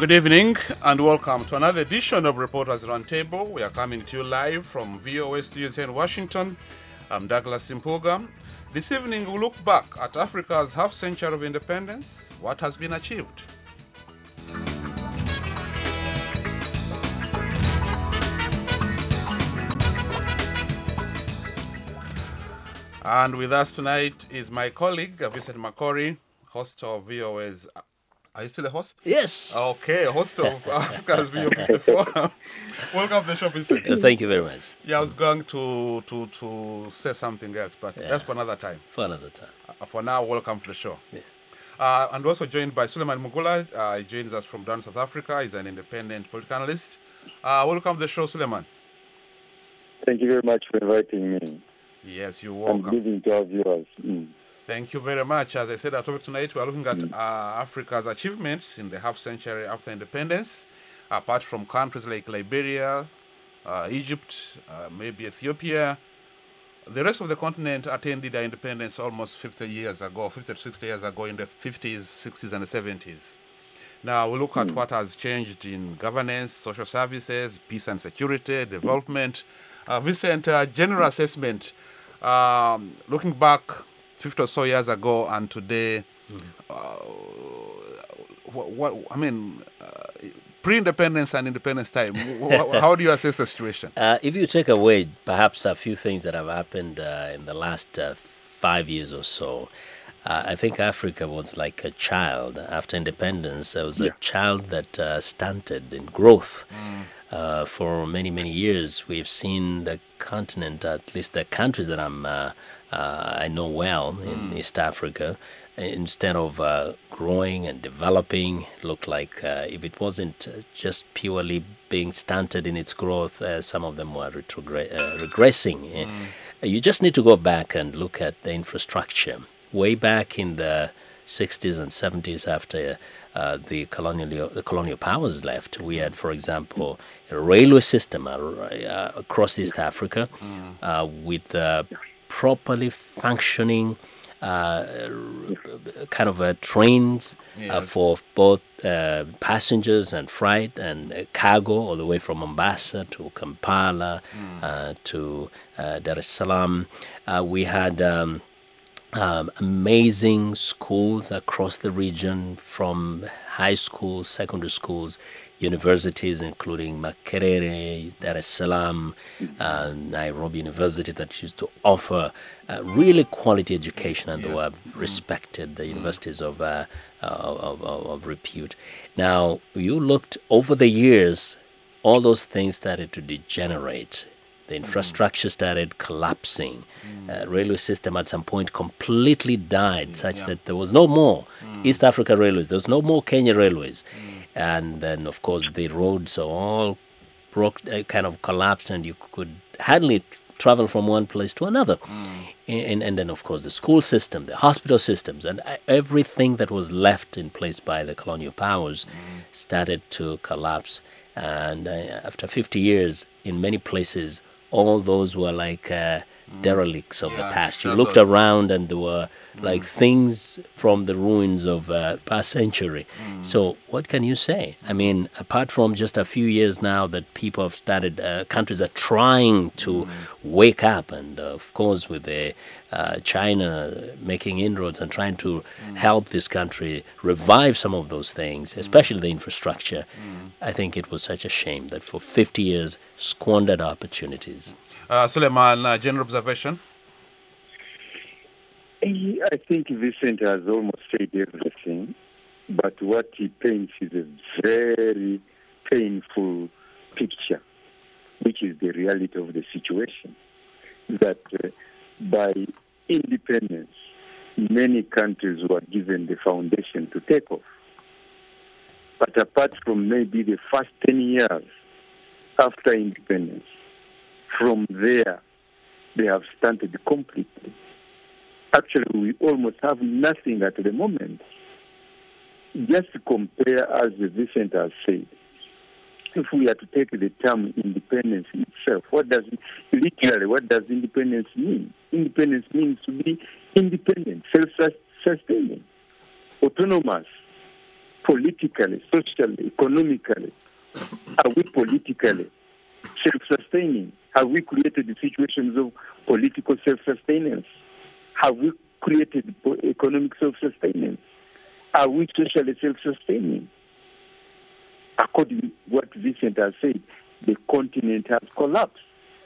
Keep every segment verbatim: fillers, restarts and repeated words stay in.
Good evening and welcome to another edition of Reporters Roundtable. We are coming to you live from V O A Studios here in Washington. I'm Douglas Simpuga. This evening we'll look back at Africa's half century of independence, what has been achieved. And with us tonight is my colleague, Vincent Makori, host of V O A's... Are you still the host? Yes. Okay, host of Africa's V O fifty-four. Welcome to the show, Vincent. Uh, thank you very much. Yeah, I was going to to, to say something else, but Yeah. that's for another time. For another time. Uh, for now, welcome to the show. Yeah. Uh, and also joined by Suleiman Mugula. Uh, he joins us from down South Africa. He's an independent political analyst. Uh, welcome to the show, Suleiman. Thank you very much for inviting me. Yes, you're And welcome. giving to our viewers. Mm. Thank you very much. As I said, our topic tonight, we are looking at uh, Africa's achievements in the half century after independence, apart from countries like Liberia, uh, Egypt, uh, maybe Ethiopia. The rest of the continent attained their independence almost fifty years ago, fifty to sixty years ago, in the fifties, sixties, and the seventies. Now, we look at what has changed in governance, social services, peace and security, development. Uh, Vincent, uh, general assessment, um, looking back fifty or so years ago and today, uh, what, what I mean, uh, pre-independence and independence time, wh- how do you assess the situation? Uh, if you take away perhaps a few things that have happened uh, in the last uh, five years or so, uh, I think Africa was like a child after independence. It was Yeah. a child that uh, stunted in growth. Uh, for many, many years, we've seen the continent, at least the countries that I'm, uh, uh, I know well in East Africa, instead of uh, growing and developing, it looked like uh, if it wasn't uh, just purely being stunted in its growth, uh, some of them were retrogre- uh, regressing. Uh, You just need to go back and look at the infrastructure. Way back in the sixties and seventies, after uh, the colonial the colonial powers left, we had, for example, a railway system uh, uh, across East Africa uh, with uh, properly functioning uh, kind of uh, trains uh, Yes. for both uh, passengers and freight and uh, cargo, all the way from Mombasa to Kampala uh, to uh, Dar es Salaam. Uh, we had um, um, amazing schools across the region, from high schools, secondary schools, universities, including Makerere, Dar es Salaam, uh, Nairobi University, that used to offer uh, really quality education, and they were respected, the universities of, uh, of, of, of repute. Now, you looked over the years, all those things started to degenerate. The infrastructure started collapsing. Uh, railway system at some point completely died, such yeah. that there was no more East Africa Railways. There was no more Kenya Railways. And then, of course, the roads all broke, uh, kind of collapsed, and you could hardly t- travel from one place to another. And, and then, of course, the school system, the hospital systems, and uh, everything that was left in place by the colonial powers started to collapse. And uh, after fifty years, in many places, all those were like uh, derelicts of Yeah, the past. You sure looked those. around and there were like things from the ruins of uh, past century. So what can you say? I mean, apart from just a few years now that people have started, uh, countries are trying to wake up, and uh, of course with the uh, China making inroads and trying to help this country revive some of those things, especially the infrastructure. I think it was such a shame that for fifty years squandered opportunities. Uh, Suleiman, uh, general observation? I think Vincent has almost said everything, but what he paints is a very painful picture, which is the reality of the situation. That uh, by independence, many countries were given the foundation to take off. But apart from maybe the first ten years after independence, from there, they have stunted completely. Actually, we almost have nothing at the moment. Just to compare, as Vincent has said, if we are to take the term independence itself, what does it, literally, what does independence mean? Independence means to be independent, self-sustaining, autonomous, politically, socially, economically? Are we politically self-sustaining? Have we created the situations of political self-sustenance? Have we created economic self-sustenance? Are we socially self-sustaining? According to what Vincent has said, the continent has collapsed.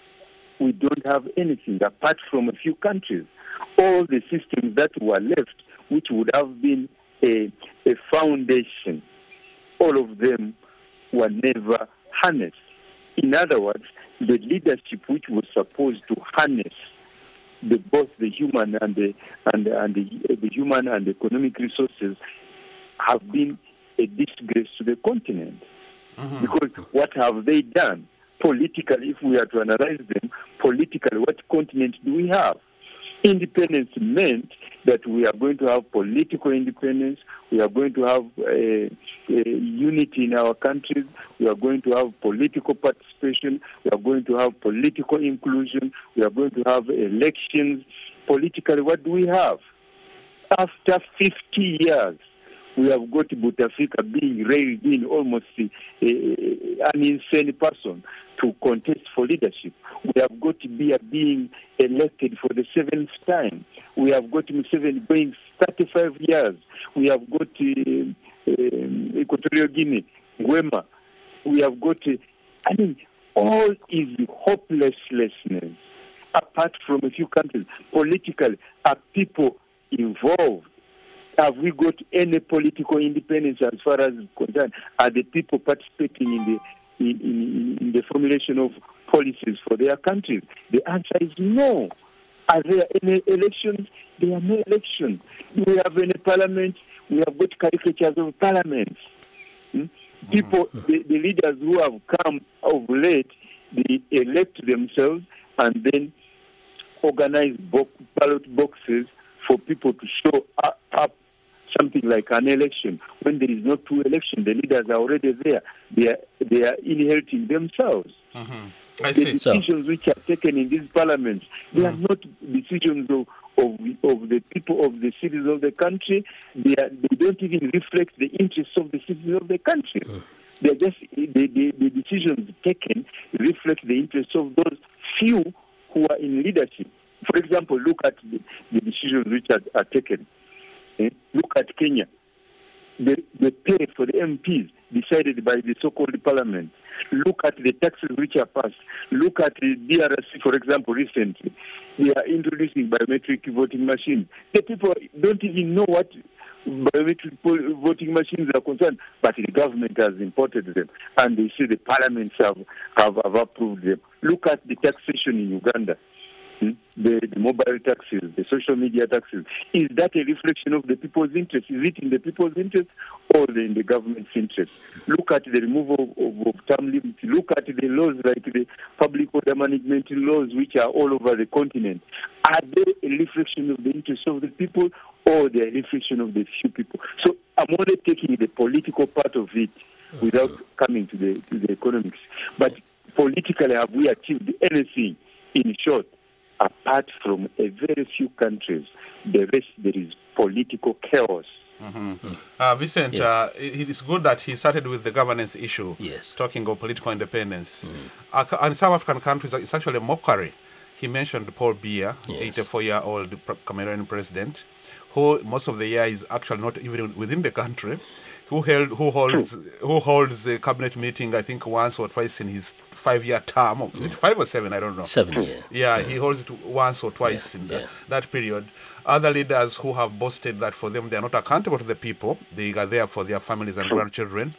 We don't have anything apart from a few countries. All the systems that were left, which would have been a, a foundation, all of them were never harnessed. In other words, the leadership which was supposed to harness the, both the human and the and, and the, the human and the economic resources have been a disgrace to the continent. Mm-hmm. Because what have they done? Politically, if we are to analyze them, politically, what continent do we have? Independence meant that we are going to have political independence, we are going to have a, a unity in our countries, we are going to have political participation, we are going to have political inclusion, we are going to have elections. Politically, what do we have? After fifty years, we have got Bouteflika being raised in almost a, a, an insane person to contest for leadership. We have got Biya being elected for the seventh time. We have got Museveni going thirty-five years. We have got uh, uh, Equatorial Guinea, Nguema. We have got, uh, I mean, all is hopelessness. Apart from a few countries, politically, are people involved? Have we got any political independence as far as concerned? Are the people participating in the in, in, in the formulation of policies for their countries? The answer is no. Are there any elections? There are no elections. Do we have any parliament? We have got caricatures of parliaments. Hmm? People, the, the leaders who have come of late, they elect themselves and then organize bo- ballot boxes for people to show up, up something like an election. When there is no true election, the leaders are already there. They are, they are inheriting themselves. Mm-hmm. I the see. decisions so. which are taken in these parliaments, they mm. are not decisions of, of of the people of the cities of the country. They are, they don't even reflect the interests of the citizens of the country. Mm. They are just the, the, the decisions taken reflect the interests of those few who are in leadership. For example, look at the, the decisions which are, are taken. Eh? Look at Kenya. The, the pay for the M Ps decided by the so-called parliament. Look at the taxes which are passed. Look at the D R C, for example, recently. They are introducing biometric voting machines. The people don't even know what biometric voting machines are concerned, but the government has imported them, and they say the parliaments have, have, have approved them. Look at the taxation in Uganda. Hmm? The, the mobile taxes, the social media taxes. Is that a reflection of the people's interest? Is it in the people's interest or in the government's interest? Look at the removal of, of, of term limits. Look at the laws like the public order management laws which are all over the continent. Are they a reflection of the interest of the people or they are a reflection of the few people? So I'm only taking the political part of it without coming to the, to the economics. But politically, have we achieved anything? In short, apart from a very few countries, the rest there is political chaos. Mm-hmm. Uh, Vincent, yes. uh, it is good that he started with the governance issue, yes. talking of political independence. Mm. Uh, in some African countries, it's actually a mockery. He mentioned Paul Biya, yes. eighty-four-year-old Cameroonian president, who most of the year is actually not even within the country, who held, who holds, who holds a cabinet meeting, I think once or twice in his five-year term. Or, is it five or seven? I don't know. Seven, yeah. Yeah, yeah. He holds it once or twice yeah, in the, yeah. that period. Other leaders who have boasted that for them they are not accountable to the people, they are there for their families and grandchildren.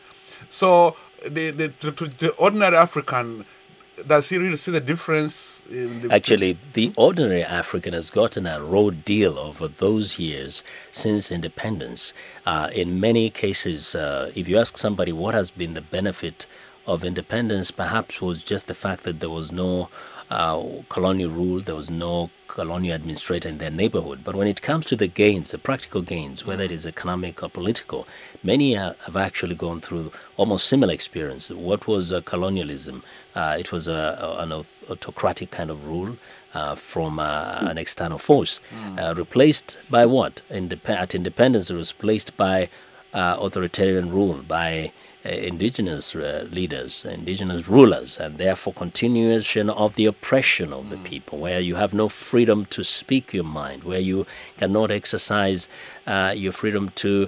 So the, the, to, to the ordinary African, does he really see the difference? In the Actually, the ordinary African has gotten a raw deal over those years since independence. Uh, in many cases, uh, if you ask somebody what has been the benefit of independence, perhaps was just the fact that there was no uh, colonial rule, there was no colonial administrator in their neighborhood. But when it comes to the gains, the practical gains, whether it is economic or political, many uh, have actually gone through almost similar experience. What was uh, colonialism? Uh, it was a, an autocratic kind of rule uh, from uh, an external force, uh, replaced by what? Indep- at independence, it was replaced by uh, authoritarian rule by uh, indigenous uh, leaders, indigenous rulers, and therefore continuation of the oppression of the people, where you have no freedom to speak your mind, where you cannot exercise uh, your freedom to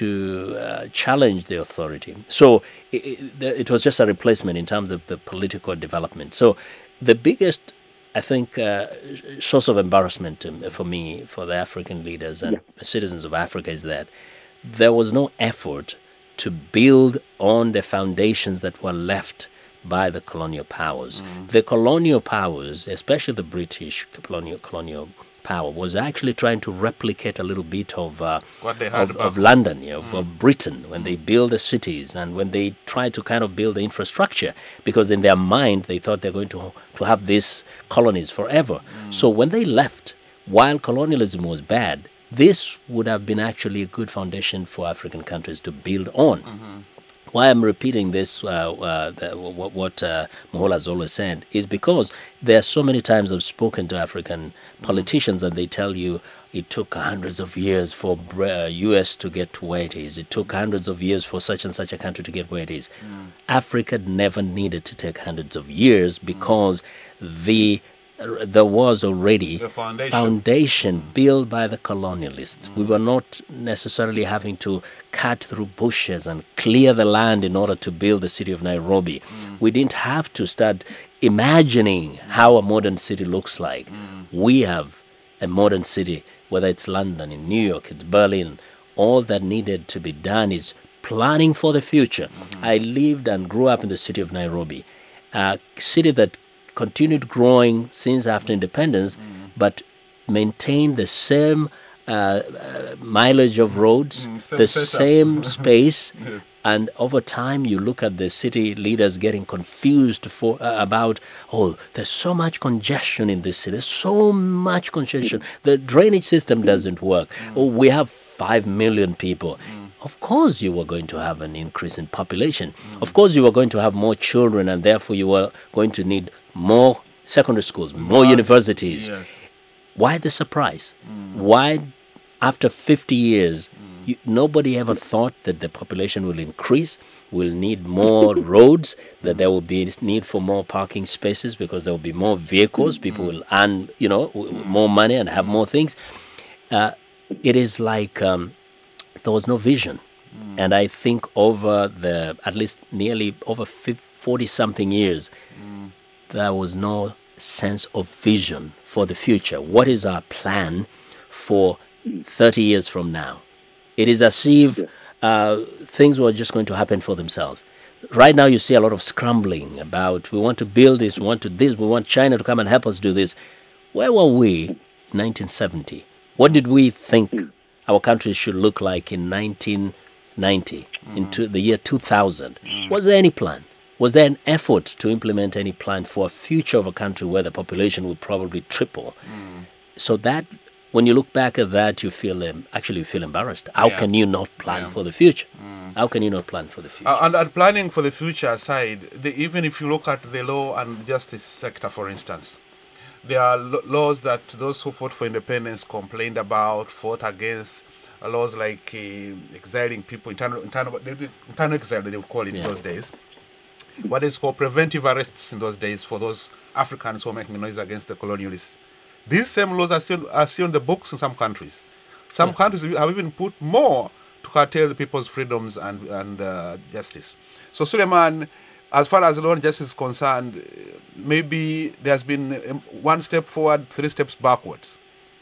to uh, challenge the authority. So it, it, it was just a replacement in terms of the political development. So the biggest, I think, uh, source of embarrassment um, for me, for the African leaders and yeah. citizens of Africa, is that there was no effort to build on the foundations that were left by the colonial powers. Mm. The colonial powers, especially the British colonial colonial power, was actually trying to replicate a little bit of uh, what they had of, of London, you know, mm. of Britain, when mm. they build the cities and when they try to kind of build the infrastructure, because in their mind they thought they're going to to have these colonies forever. Mm. So when they left, while colonialism was bad, this would have been actually a good foundation for African countries to build on. Mm-hmm. Why I'm repeating this, uh, uh, the, what, what uh, Mohola has always said, is because there are so many times I've spoken to African politicians and they tell you it took hundreds of years for uh, U S to get to where it is. It took hundreds of years for such and such a country to get where it is. Mm. Africa never needed to take hundreds of years because mm. the there was already the foundation, foundation built by the colonialists. Mm. We were not necessarily having to cut through bushes and clear the land in order to build the city of Nairobi. Mm. We didn't have to start imagining how a modern city looks like. Mm. We have a modern city, whether it's London, in New York, it's Berlin. All that needed to be done is planning for the future. Mm-hmm. I lived and grew up in the city of Nairobi, a city that continued growing since after independence, mm. but maintained the same uh, uh, mileage of roads, mm, same the setup. Same space, yes. And over time you look at the city leaders getting confused for uh, about, oh, there's so much congestion in this city, there's so much congestion, the drainage system doesn't work, mm. oh, we have five million people. Mm. Of course you were going to have an increase in population. Mm. Of course you were going to have more children, and therefore you were going to need more secondary schools, more yeah. universities. Yes. Why the surprise? Mm. Why, after fifty years, mm. you, nobody ever thought that the population will increase, will need more roads, that there will be need for more parking spaces because there will be more vehicles, people will earn, you know, more money and have more things. Uh, it is like... Um, there was no vision. Mm. And I think over the, at least nearly over forty-something years, mm. there was no sense of vision for the future. What is our plan for thirty years from now? It is as if uh, things were just going to happen for themselves. Right now you see a lot of scrambling about, we want to build this, we want to this, we want China to come and help us do this. Where were we in nineteen seventy? What did we think our country should look like in nineteen ninety, mm. into the year two thousand? Mm. Was there any plan? Was there an effort to implement any plan for a future of a country where the population would probably triple? Mm. So that, when you look back at that, you feel um, actually you feel embarrassed. How yeah. can you not plan yeah. for the future? Mm. How can you not plan for the future? Uh, and, and planning for the future aside, the, even if you look at the law and justice sector, for instance, there are lo- laws that those who fought for independence complained about, fought against, uh, laws like uh, exiling people, internal, internal, internal exile, they would call it yeah. in those days. What is called preventive arrests in those days for those Africans who are making noise against the colonialists. These same laws are still, are still in the books in some countries. Some yeah. countries have even put more to curtail the people's freedoms and, and uh, justice. So, Suleiman, as far as law and justice is concerned, maybe there's been one step forward, three steps backwards.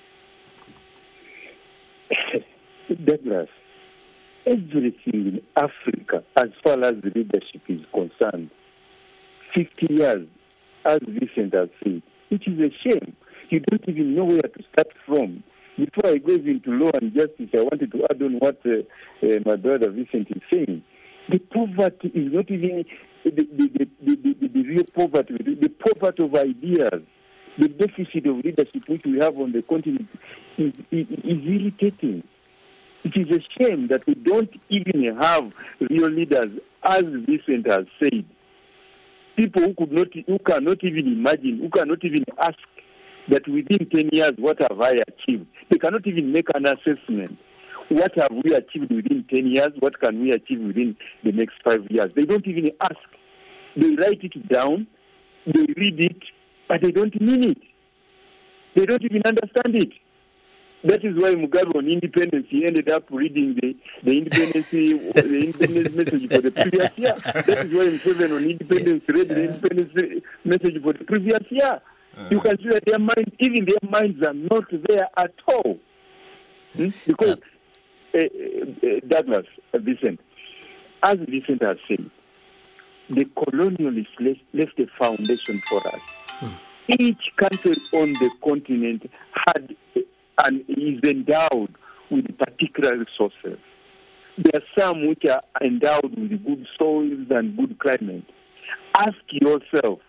Douglas, everything in Africa, as far as the leadership is concerned, fifty years, as Vincent has said, it is a shame. You don't even know where to start from. Before I go into law and justice, I wanted to add on what uh, uh, my brother Vincent is saying. The poverty is not even the, the, the, the, the, the real poverty, the, the poverty of ideas. The deficit of leadership which we have on the continent is, is, is irritating. It is a shame that we don't even have real leaders, as Vincent has said. People who could not, who cannot even imagine, who cannot even ask that within ten years, what have I achieved? They cannot even make an assessment. what have we achieved within ten years? What can we achieve within the next five years? They don't even ask. They write it down, they read it, but they don't mean it. They don't even understand it. That is why Mugabe on independence, he ended up reading the, the independence the independence message for the previous year. That is why Museveni on independence read the independence message for the previous year. You can see that their minds, even their minds are not there at all. Hmm? Because, uh, uh, Douglas, uh, Vincent, as Vincent has said, the colonialists left, left a foundation for us. Hmm. Each country on the continent had and is endowed with particular resources. There are some which are endowed with good soils and good climate. Ask yourself,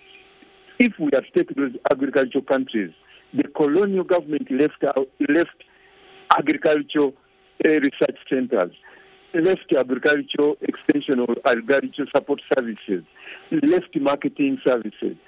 if we have taken those agricultural countries, the colonial government left out, left agricultural uh, research centers, left agricultural extension or agricultural support services, left marketing services.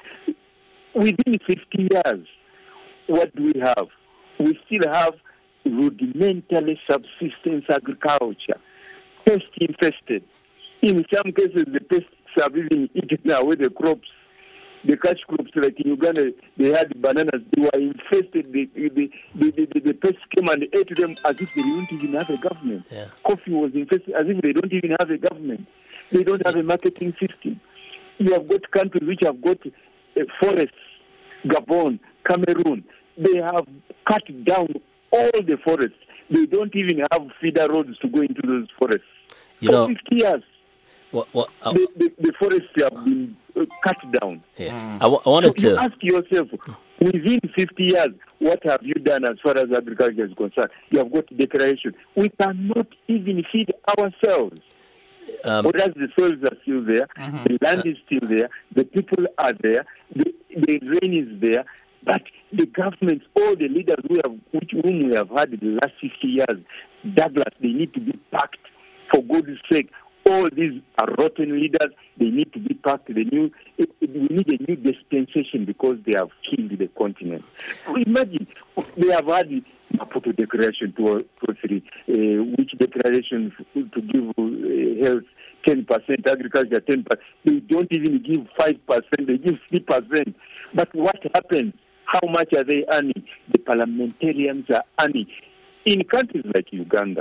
Within fifty years, what do we have? We still have rudimentary subsistence agriculture, pest infested. In some cases, the pests have even eaten away the crops. The cash crops, like in Uganda, they had bananas. They were infested. The, the, the, the, the pests came and ate them as if they don't even have a government. Yeah. Coffee was infested as if they don't even have a government. They don't have a marketing system. You have got countries which have got uh, forests, Gabon, Cameroon. They have cut down all the forests. They don't even have feeder roads to go into those forests. You For know, fifty years, what, what, I, the, the, the forests have been uh, cut down. yeah. Mm. I, w- I wanted so you to ask yourself, within fifty years, what have you done as far as agriculture is concerned? You have got declaration. We cannot even feed ourselves. Um, Whereas the soils are still there, Mm-hmm. the land is still there, the people are there, the, the rain is there, but the governments, all the leaders we have, which whom we have had in the last fifty years, Douglas, they need to be packed. For goodness sake, all these are rotten leaders. They need to be packed. The new, it, it, we need a new dispensation because they have killed the continent. Imagine they have had the Maputo Declaration two oh three, uh, which declaration to give uh, health ten percent, agriculture ten percent. They don't even give five percent. They give three percent. But what happens? How much are they earning? The parliamentarians are earning. In countries like Uganda,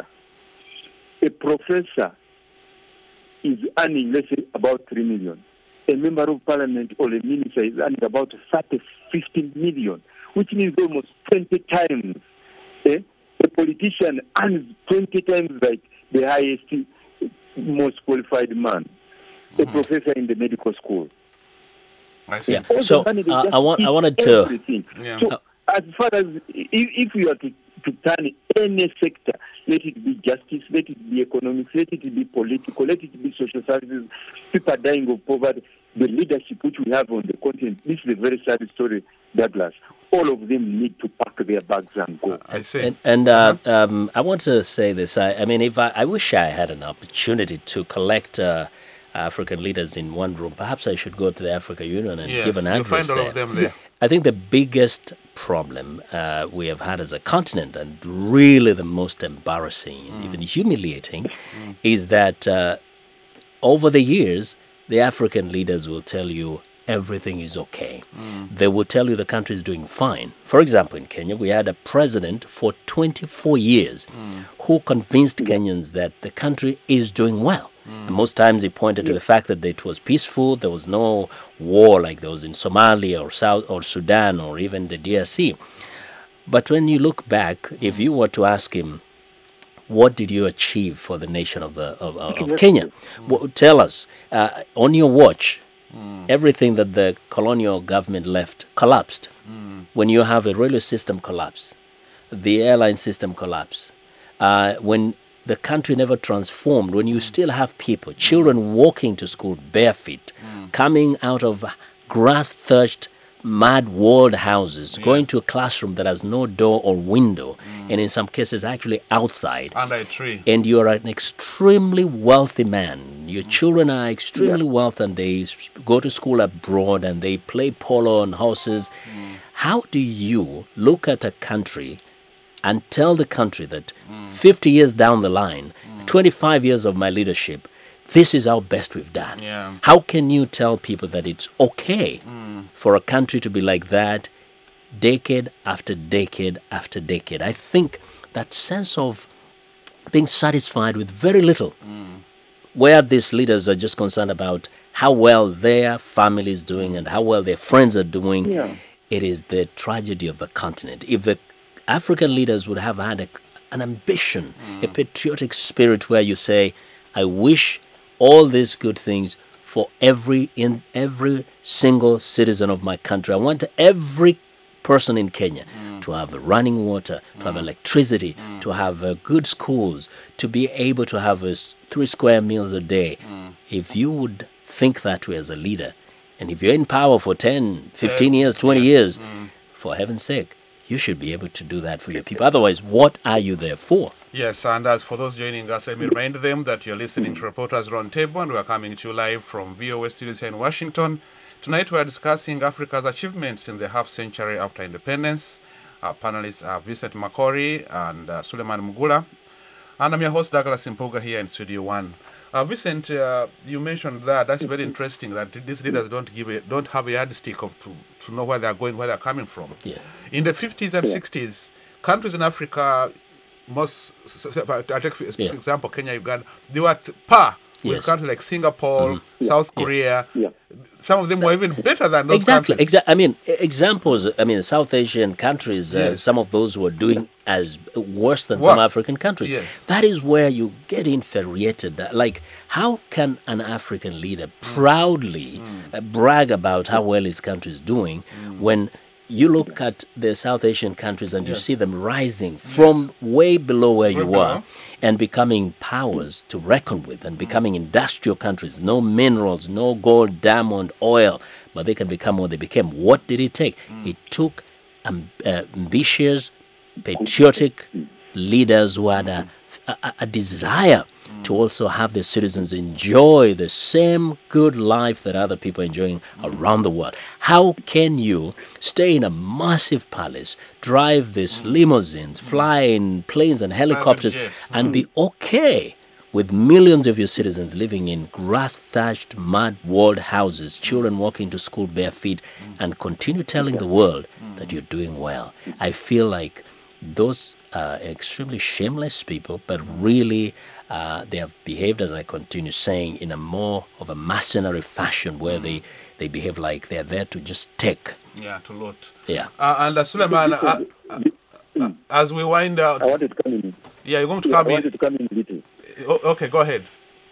a professor is earning, let's say, about three million. A member of parliament or a minister is earning about thirty, fifty million, which means almost twenty times. Eh? A politician earns twenty times like the highest, most qualified man. A mm-hmm. professor in the medical school. I see. Yeah. So uh, I want, I wanted to. Everything. Yeah. So as far as if, if you are to, to turn any sector, let it be justice, let it be economics, let it be political, let it be social services. People are dying of poverty. The leadership which we have on the continent, this is a very sad story, Douglas. All of them need to pack their bags and go. I see. And, and uh, um, I want to say this. I, I mean, if I, I wish I had an opportunity to collect uh, African leaders in one room, perhaps I should go to the Africa Union and Yes, give an you'll address find all there. of them there. I think the biggest problem uh, we have had as a continent, and really the most embarrassing and even humiliating, is that uh, over the years, the African leaders will tell you everything is okay. Mm. They will tell you the country is doing fine. For example, in Kenya, we had a president for twenty-four years mm. who convinced Kenyans that the country is doing well. Mm. And most times he pointed to the fact that it was peaceful, there was no war like there was in Somalia or South or Sudan or even the D R C. But when you look back, if you were to ask him, what did you achieve for the nation of the of, of Kenya? Mm. Well, tell us, uh, on your watch, mm. everything that the colonial government left collapsed. Mm. When you have a railway system collapse, the airline system collapse, uh, when the country never transformed, when you still have people, children walking to school barefoot, mm. coming out of grass-thatched, mud-walled houses, yeah. going to a classroom that has no door or window, mm. and in some cases actually outside. Under a tree. And you are an extremely wealthy man. Your mm. children are extremely yeah. wealthy, and they go to school abroad, and they play polo on horses. Mm. How do you look at a country and tell the country that fifty years down the line, twenty-five years of my leadership, this is how best we've done. Yeah. How can you tell people that it's okay for a country to be like that decade after decade after decade? I think that sense of being satisfied with very little, where these leaders are just concerned about how well their family is doing and how well their friends are doing, Yeah. it is the tragedy of the continent. If the African leaders would have had a, an ambition, a patriotic spirit where you say, I wish all these good things for every in every single citizen of my country. I want every person in Kenya to have running water, to have electricity, to have uh, good schools, to be able to have uh, s- three square meals a day. If you would think that way as a leader, and if you're in power for ten, fifteen years, twenty years, for heaven's sake, you should be able to do that for your people. Otherwise, what are you there for? Yes, and as for those joining us, let me remind them that you're listening to Reporters Roundtable, and we are coming to you live from V O A studios here in Washington. Tonight we are discussing Africa's achievements in the half century after independence. Our panelists are Vincent Makori and uh, Suleiman Mugula. And I'm your host, Douglas Impuga, here in Studio One. Uh, Vincent, uh, you mentioned that. That's very interesting that these leaders don't give a, don't have a yardstick of to, to know where they're going, where they're coming from. Yeah. In the fifties and sixties, countries in Africa, most, s- s- I take for Yeah. example, Kenya, Uganda, they were at par with Yes. countries like Singapore, South Korea. Yeah. Some of them were even better than those Exactly. countries. Exactly. I mean, e- examples. I mean, South Asian countries. Uh, Yes. Some of those were doing as worse than some Worse. African countries. Yes. That is where you get infuriated. Uh, Like, how can an African leader proudly uh, brag about how well his country is doing when you look at the South Asian countries and you see them rising from way below where you below. were and becoming powers to reckon with and becoming industrial countries, no minerals, no gold, diamond, oil, but they can become what they became. What did it take? It took um, uh, ambitious, patriotic leaders who had a, a, a desire to also have their citizens enjoy the same good life that other people are enjoying around the world. How can you stay in a massive palace, drive these limousines, fly in planes and helicopters, jets. and be okay with millions of your citizens living in grass-thatched, mud-walled houses, children walking to school bare feet, and continue telling the world that you're doing well? I feel like those are extremely shameless people, but really uh, they have behaved, as I continue saying, in a more of a mercenary fashion where they, they behave like they're there to just take. Yeah, to loot. Yeah. Uh, and uh, Suleiman, uh, uh, uh, as we wind out, I wanted to come in. yeah, you're going to Yeah, I come in. wanted to come in a little. O- Okay, go ahead.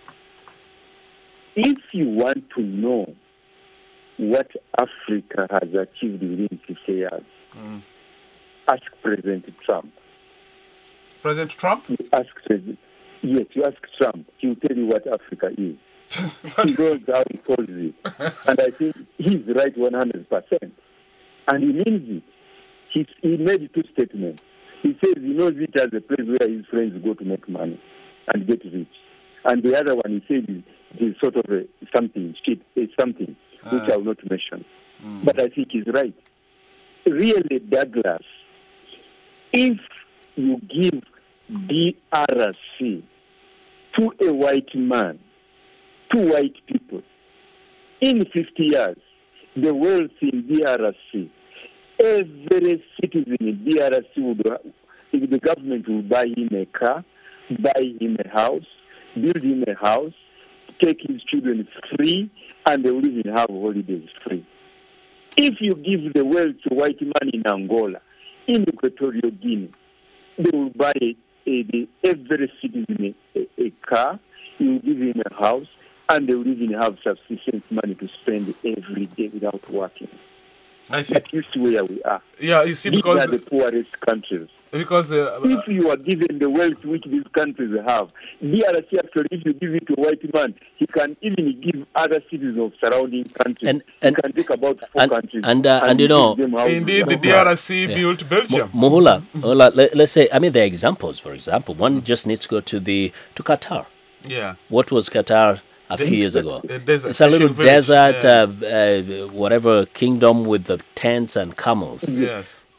If you want to know what Africa has achieved within fifty years, ask President Trump. President Trump? You ask President, yes, you ask Trump. He'll tell you what Africa is. He knows how he calls it. And I think he's right one hundred percent. And he means it. He, he made two statements. He says he knows it as a place where his friends go to make money and get rich. And the other one, he says, is, is sort of a something, shit, a something, which Ah. I will not mention. But I think he's right. Really, Douglas, if you give D R C to a white man, two white people, in fifty years, the wealth in D R C, every citizen in D R C would, if the government will buy him a car, buy him a house, build him a house, take his children free, and they will live in have holidays free. If you give the wealth to white man in Angola, in Equatorial Guinea, they will buy a, a, every citizen a, a car, you will give him a house, and they will even have sufficient money to spend every day without working. I see. That is where we are. Yeah, you see, These are because the poorest countries. because uh, If you are given the wealth which these countries have, D R C actually, if you give it to a white man, he can even give other citizens of surrounding countries. And- and- he can take about four and- countries. and, uh, and you give know- them houses. indeed the D R C built Belgium. Mo- Mohula, Mohula, let, let's say, I mean, there are examples, for example. One just needs to go to the to Qatar. Yeah. What was Qatar a few years ago? a desert, It's a little fishing village, desert, yeah. uh, uh, whatever kingdom with the tents and camels. Yes.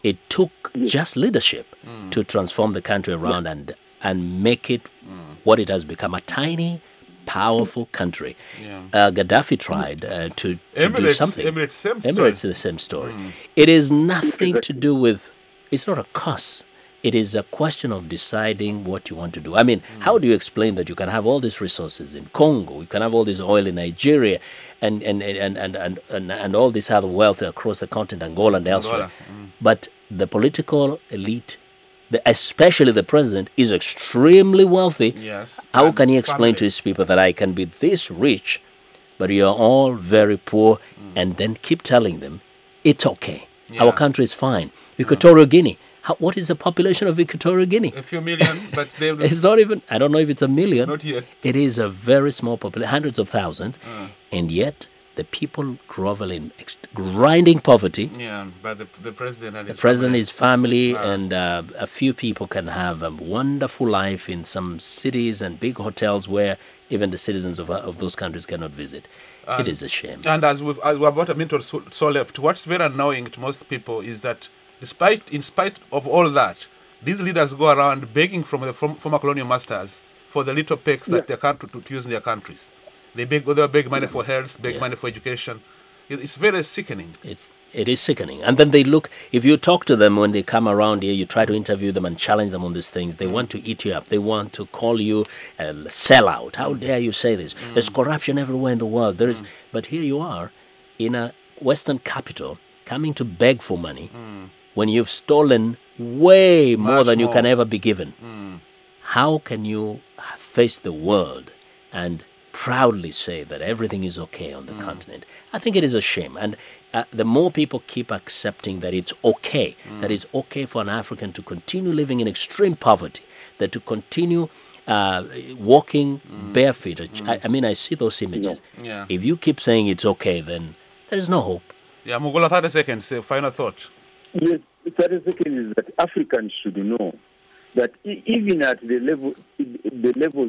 It took just leadership mm. to transform the country around yeah. and and make it mm. what it has become, a tiny, powerful country. Yeah. Uh, Gaddafi tried uh, to, to Emirates, do something. Emirates, same story. Emirates is the same story. Mm. It is nothing to do with, it's not a curse. It is a question of deciding what you want to do. I mean, mm. how do you explain that you can have all these resources in Congo, you can have all this oil in Nigeria, and and and and and, and, and all this other wealth across the continent, Angola and elsewhere, mm. but the political elite, the, especially the president, is extremely wealthy. Yes. How can he explain family. to his people that I can be this rich, but you are all very poor, mm. and then keep telling them it's okay. Yeah. Our country is fine. Equatorial yeah. Guinea. How, what is the population of Equatorial Guinea? A few million, but they it's not even, I don't know if it's a million. Not yet. It is a very small population, hundreds of thousands, uh. and yet the people grovel in ex- grinding poverty. Yeah, but the, the president and the his president, family. his family, uh. and uh, a few people can have a wonderful life in some cities and big hotels where even the citizens of, of those countries cannot visit. And, it is a shame. And as we've, as we're about a minute or so, so left, what's very annoying to most people is that despite, in spite of all that, these leaders go around begging from the from, former colonial masters for the little pecks that yeah. they can't to, to use in their countries. They beg, they beg money for health, beg yeah. money for education. It, it's very sickening. It's it is sickening. And then they look. If you talk to them when they come around here, you try to interview them and challenge them on these things. They mm. want to eat you up. They want to call you a sellout. How dare you say this? Mm. There's corruption everywhere in the world. There is, mm. but here you are, in a Western capital, coming to beg for money. Mm. When you've stolen way more Much than more. you can ever be given. Mm. How can you face the world and proudly say that everything is okay on the mm. continent? I think it is a shame. And uh, the more people keep accepting that it's okay, mm. that it's okay for an African to continue living in extreme poverty, that to continue uh, walking mm. barefoot. Mm. I, I mean, I see those images. Yeah. Yeah. If you keep saying it's okay, then there's no hope. Yeah, Mugula, thirty seconds, uh, final thought. Yes, thirty seconds is that Africans should know that even at the level, the levels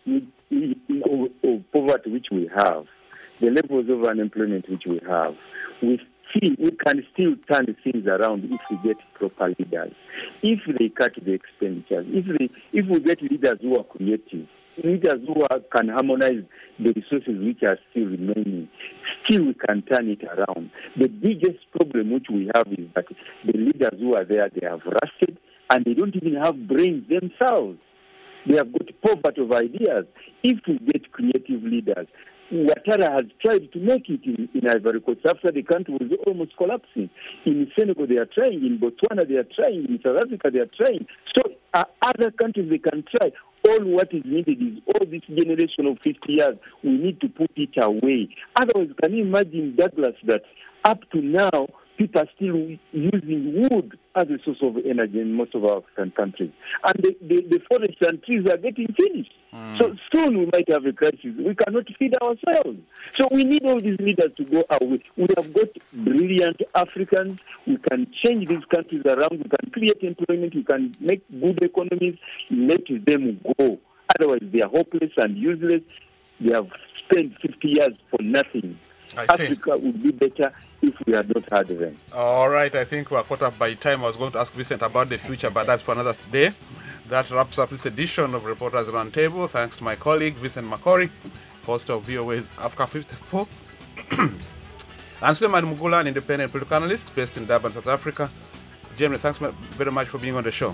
of, of poverty which we have, the levels of unemployment which we have, we still, we can still turn things around if we get proper leaders. If they cut the expenditures, if they, if we get leaders who are creative, leaders who are, can harmonize the resources which are still remaining, still we can turn it around. The biggest problem which we have is that the leaders who are there, they have rusted and they don't even have brains themselves. They have got poverty of ideas. If we get creative leaders, Ouattara has tried to make it in, in Ivory Coast after the country was almost collapsing. In Senegal they are trying, in Botswana they are trying, in South Africa they are trying. So uh, other countries they can try. All what is needed is all this generation of fifty years, we need to put it away. Otherwise, can you imagine, Douglas, that up to now, people are still using wood as a source of energy in most of our African countries. And the, the, the forests and trees are getting finished. Mm. So soon we might have a crisis. We cannot feed ourselves. So we need all these leaders to go away. We have got brilliant Africans. We can change these countries around. We can create employment. We can make good economies. Let them go. Otherwise, they are hopeless and useless. They have spent fifty years for nothing. I Africa see. would be better if we had not had them. All right, I think we're caught up by time. I was going to ask Vincent about the future, but that's for another day. That wraps up this edition of Reporters Roundtable. Thanks to my colleague, Vincent Makori, host of V O A's Africa fifty-four. And Suleiman Mugula, an independent political analyst based in Durban, South Africa. Jeremy, thanks very much for being on the show.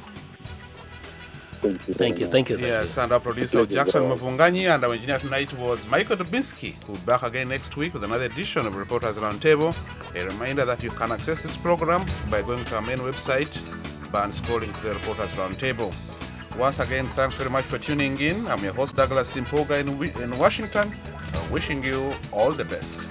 Thank you. Thank you. Thank you. Thank yes, you. and our producer Jackson Mavunganyi and our engineer tonight was Michael Dubinsky. We'll be back again next week with another edition of Reporters Roundtable. A reminder that you can access this program by going to our main website and scrolling to the Reporters Roundtable. Once again, thanks very much for tuning in. I'm your host Douglas Simpoga in, in Washington, uh, wishing you all the best.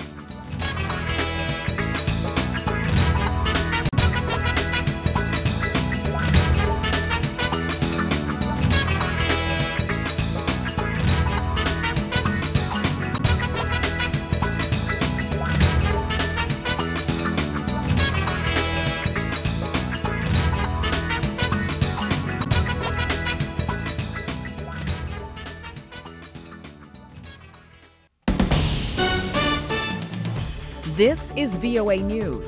This is V O A News.